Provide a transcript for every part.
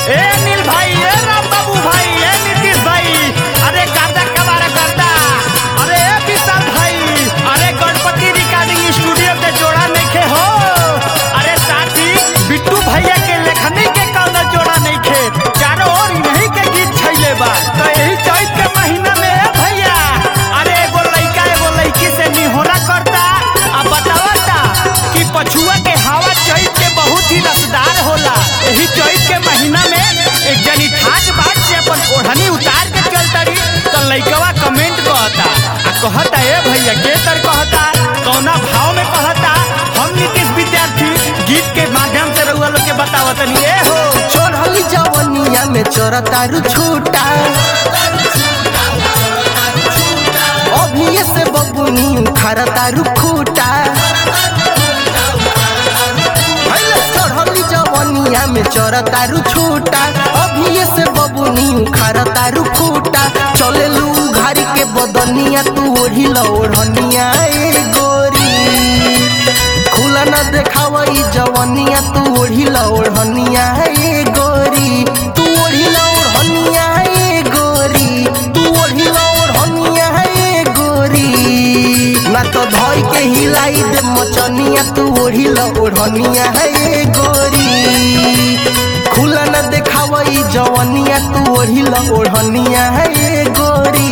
ए नील भाई, ए राम बाबू भाई, ए नीतीश भाई, अरे गर्दा कबारा गर्दा, अरे ए विशाल भाई, अरे गणपति रिकॉर्डिंग स्टूडियो के जोड़ा नहीं खे हो। अरे साथी बिट्टू भैया के लेखनी के कौन जोड़ा नहीं खे, चारों ओर इन्हीं के गीत छैले बा। तो यही चैत के महीना में भैया अरे एगो लड़का एगो लड़की से निहोरा करता आ बतावता कि पछुआ के हवा चैत के बहुत ही रसदार होला। यही चैत के महीना में एक जनी ठाक बाट से अपन ओढ़नी उतार के चलतरी तो लइकवा कमेंट कहता आ कहता ए भैया के तर कहता कौना भाव में कहता। हम नीतीश विद्यार्थी गीत के माध्यम से रउआ लोग के बतावतनी ए हो। चढ़ली जवनिया में चरतारू छूटा अभी से बबुनी खरतारू खूटा। चढ़ली जवनिया में चरतारू छूटा अभी से बबुनी खरतारू खूटा। चले लू घारी के बदनिया तू ओढ़ी ओढ़निया ए गोरी खुला न देखावई जवनिया तू ओढ़ी ओढ़निया ए गोरी तू ओढ़ी ओढ़निया ए गोरी तू ओढ़ी ओढ़निया ए गोरी ना तो धोई के हिलाई दे मचनिया तू ओढ़ी ओढ़निया ए गोरी खुला न देखावई जवनिया तू ओढ़ी ओढ़निया ए गोरी।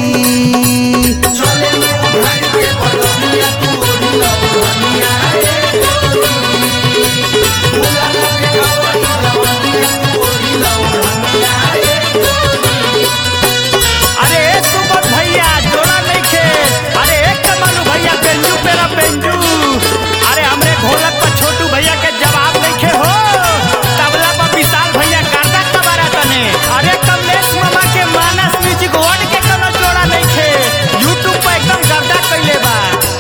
अरे सुबोध भैया जोड़ा नहीं खे, अरे एक कमालू भैया बेंजू पेरा बेंजू, अरे हमरे घोलक पर छोटू भैया के जवाब नहीं खे हो। तबला पर विशाल भैया गर्दा कबारा तने, अरे कमलेश मामा के मानस म्यूजिक वर्ड के कोनो जोड़ा नहीं खे, यूट्यूब पर एकदम गर्दा कइले बा।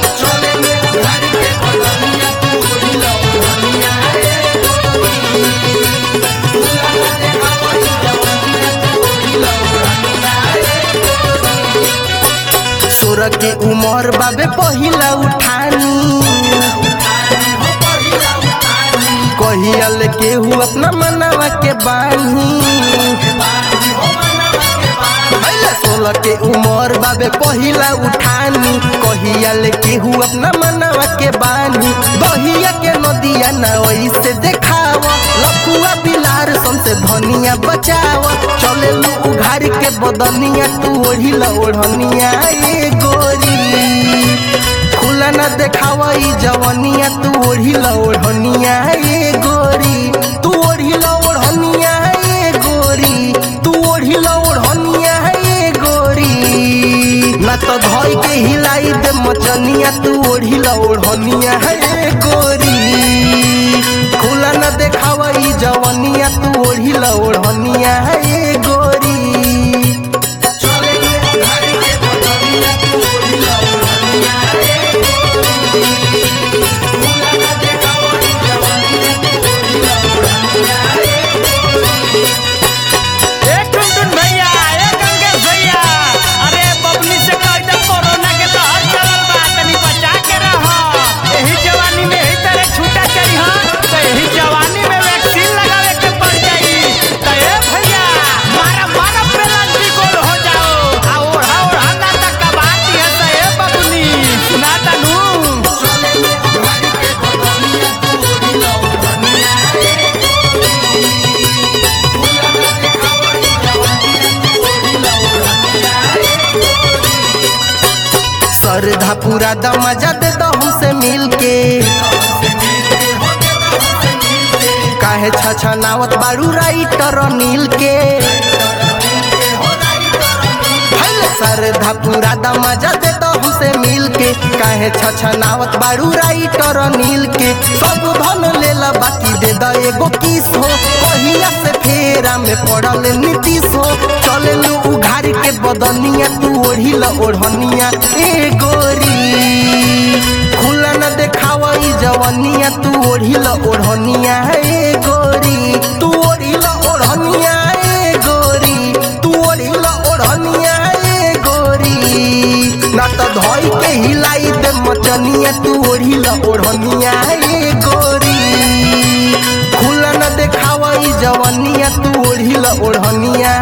तोरा के उमर बाबे पहिला उठानी कहियल केहू अपना मनवा के बानी। सोलह के उमर बाबे पहिला उठानी कहियल केहू अपना मनवा के बानी। बहिया के नदिया ना ओइसे देखाव लखुआ बिलार समसे धनिया बचाव। चले लू उघारी के बदनिया तू ओढ़ी ओढ़निया ए गोरी खुला न देखावई जवनिया तू ओढ़ी ओढ़निया ए गोरी तू ओढ़ी ओढ़निया ए गोरी तू ओढ़ी ओढ़निया ए गोरी ना तो धोई के हिलाई दे मचनिया तू ओढ़ी ओढ़निया ए गोरी खुला न देखावई जवनिया तू ओढ़ी ओढ़निया ए गोरी। ए टुनटुन भैया, ए गंगेश भैया, अरे बबली से कह दे कोरोना के लहर चलल बा, तनी बचा के रह। एही जवानी में एही तरह छूटा चली हां, तो एही जवानी में वैक्सीन लगावे के पड़ जाई। तो ए भैया मारा मारा पेनल्टी गोल हो जाओ आ ओढ़ा ओढ़ा ना तक कबाती है। तो ए बबली सुना तनु सरधा पूरा दमजा दे दो हमसे मिलके काहे छछनावत बारू राइटर नील के। सरधा पूरा दमजा दे दो हमसे मिलके काहे छछनावत बारू राइटर नील के। सब धन लेला बाकी दे द एगो किस हो कहिया से फेरा में पड़ल नीतीश हो। चले लू उघारी के बदनिया तू ओढ़ी ओढ़निया ए गोरी खुला न देखावई जवनिया तू ओढ़ी ओढ़निया ए गोरी तू ओढ़ी ओढ़निया ए गोरी तू ओढ़ी ओढ़निया ए गोरी ना तो धोई के हिलाई दे मचनिया तू ओढ़ी ओढ़निया ए गोरी खुला न देखावई जवनिया तू ओढ़ी ओढ़निया